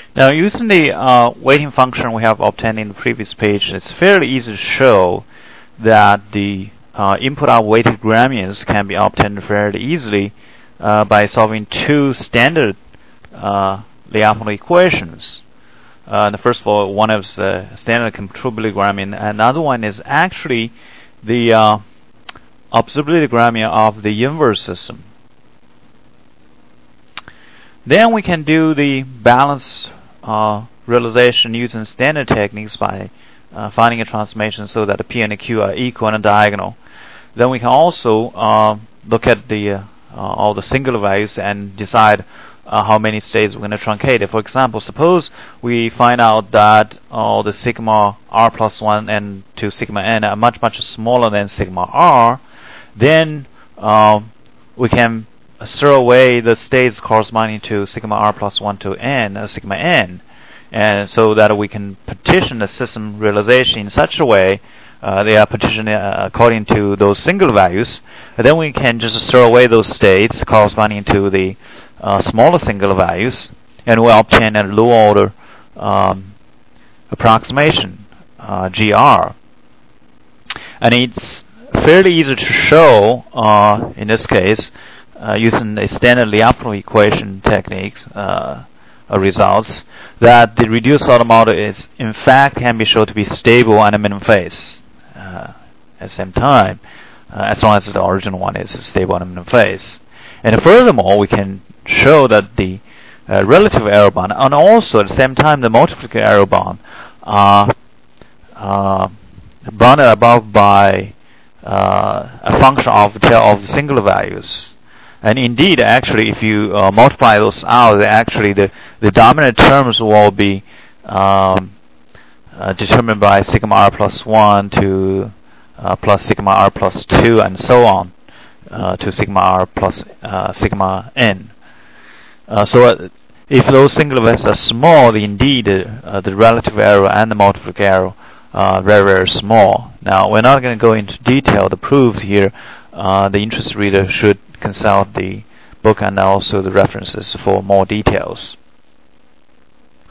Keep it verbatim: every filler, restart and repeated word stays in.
Now, using the uh, weighting function we have obtained in the previous page, it's fairly easy to show that the uh, input-out weighted gramians can be obtained fairly easily uh, by solving two standard uh, Lyapunov equations. Uh, the first of all, one is the standard computability gramian, and another one is actually the uh, observability gramian of the inverse system. Then we can do the balance uh, realization using standard techniques by uh, finding a transformation so that the P and the Q are equal and diagonal. Then we can also uh, look at the uh, uh, all the singular values and decide uh, how many states we're going to truncate it. For example, suppose we find out that all uh, the sigma r plus one and to sigma n are much much smaller than sigma r. Then uh, we can throw away the states corresponding to sigma r plus one to n, uh, sigma n, and so that we can partition the system realization in such a way uh, they are partitioned uh, according to those single values. And then we can just throw away those states corresponding to the uh, smaller single values, and we'll obtain a low order um, approximation, uh, G R. And it's fairly easy to show uh, in this case uh, using the standard Lyapunov equation techniques uh, uh, results that the reduced order model is in fact can be shown to be stable on a minimum phase uh, at the same time uh, as long as the original one is stable on a minimum phase. And furthermore, we can show that the uh, relative error bound and also at the same time the multiplicative error bound are uh, bounded above by Uh, a function of the tail of the singular values. And indeed, actually, if you uh, multiply those out, actually the, the dominant terms will be um, uh, determined by sigma r plus one to uh, plus sigma r plus two and so on uh, to sigma r plus uh, sigma n. Uh, so uh, if those singular values are small, indeed uh, the relative error and the multiplicative error Uh, very, very small. Now, we're not going to go into detail the proofs here. Uh, the interested reader should consult the book and also the references for more details.